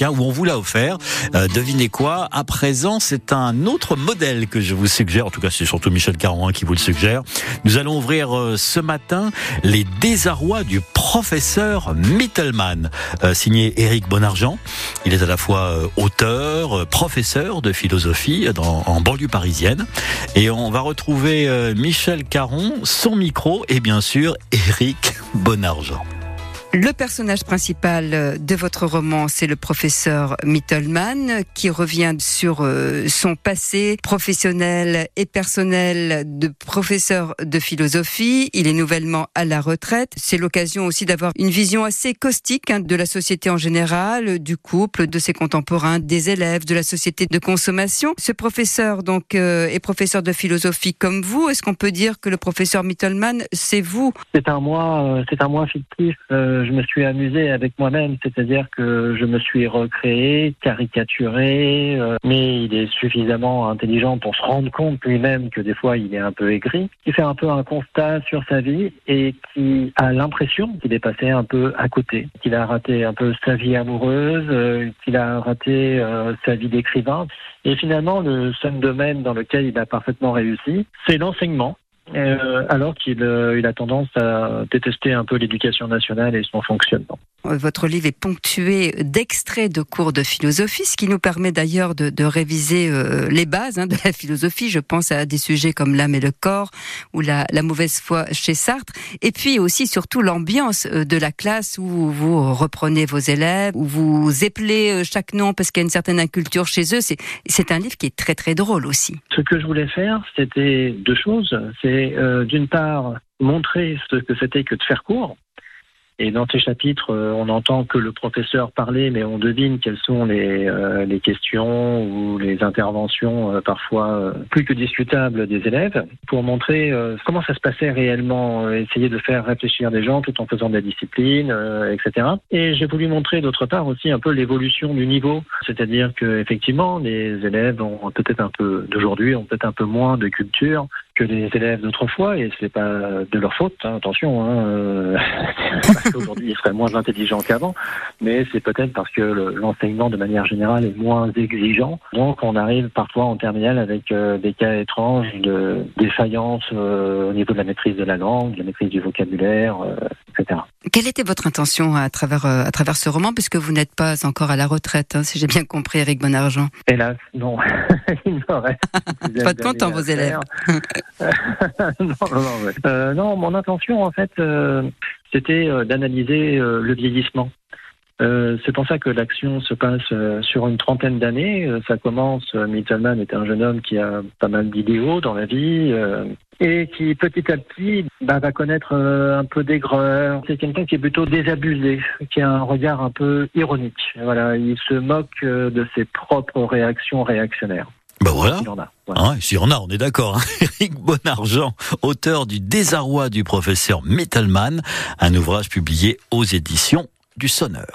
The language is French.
tiens, où on vous l'a offert. Devinez quoi? À présent, c'est un autre modèle que je vous suggère. En tout cas, c'est surtout Michel Caron qui vous le suggère. Nous allons ouvrir ce matin les désarrois du professeur Mittelmann, signé Éric Bonargent. Il est à la fois auteur, professeur de philosophie en banlieue parisienne. Et on va retrouver Michel Caron, son micro et bien sûr Éric Bonargent. Le personnage principal de votre roman, c'est le professeur Mittelmann, qui revient sur son passé professionnel et personnel de professeur de philosophie. Il est nouvellement à la retraite. C'est l'occasion aussi d'avoir une vision assez caustique de la société en général, du couple, de ses contemporains, des élèves, de la société de consommation. Ce professeur donc est professeur de philosophie comme vous. Est-ce qu'on peut dire que le professeur Mittelmann, c'est vous? C'est un moi fictif. Je me suis amusé avec moi-même, c'est-à-dire que je me suis recréé, caricaturé, mais il est suffisamment intelligent pour se rendre compte lui-même que des fois il est un peu aigri, qui fait un peu un constat sur sa vie et qui a l'impression qu'il est passé un peu à côté, qu'il a raté un peu sa vie amoureuse, qu'il a raté sa vie d'écrivain. Et finalement, le seul domaine dans lequel il a parfaitement réussi, c'est l'enseignement. Alors qu'il a tendance à détester un peu l'éducation nationale et son fonctionnement. Votre livre est ponctué d'extraits de cours de philosophie, ce qui nous permet d'ailleurs de réviser les bases de la philosophie. Je pense à des sujets comme l'âme et le corps ou la mauvaise foi chez Sartre. Et puis aussi surtout l'ambiance de la classe où vous reprenez vos élèves, où vous épelez chaque nom parce qu'il y a une certaine inculture chez eux. C'est un livre qui est très très drôle aussi. Ce que je voulais faire, c'était deux choses. C'est d'une part montrer ce que c'était que de faire cours. Et dans ces chapitres, on n'entend que le professeur parler, mais on devine quelles sont les questions ou les interventions parfois plus que discutables des élèves, pour montrer comment ça se passait réellement, essayer de faire réfléchir les gens tout en faisant de la discipline, etc. Et j'ai voulu montrer d'autre part aussi un peu l'évolution du niveau, c'est-à-dire que effectivement les élèves ont peut-être un peu d'aujourd'hui, ont peut-être un peu moins de culture que les élèves d'autrefois, et c'est pas de leur faute, attention, parce qu'aujourd'hui ils seraient moins intelligents qu'avant, mais c'est peut-être parce que l'enseignement de manière générale est moins exigeant, donc on arrive parfois en terminale avec des cas étranges de défaillance au niveau de la maîtrise de la langue, de la maîtrise du vocabulaire, etc. Quelle était votre intention à travers ce roman, puisque vous n'êtes pas encore à la retraite, si j'ai bien compris, Éric Bonargent? Hélas, non. Il me reste pas de content, vos élèves. Non, mon intention, en fait, c'était d'analyser le vieillissement. C'est pour ça que l'action se passe sur une trentaine d'années. Ça commence, Mittelmann est un jeune homme qui a pas mal d'idéaux dans la vie et qui petit à petit va connaître un peu d'aigreur. C'est quelqu'un qui est plutôt désabusé, qui a un regard un peu ironique. Voilà, il se moque de ses propres réactions réactionnaires. Ben voilà. S'il en a. Voilà. S'il y en a, on est d'accord. Éric Bonargent, auteur du Désarroi du professeur Mittelmann, un ouvrage publié aux éditions du Sonneur.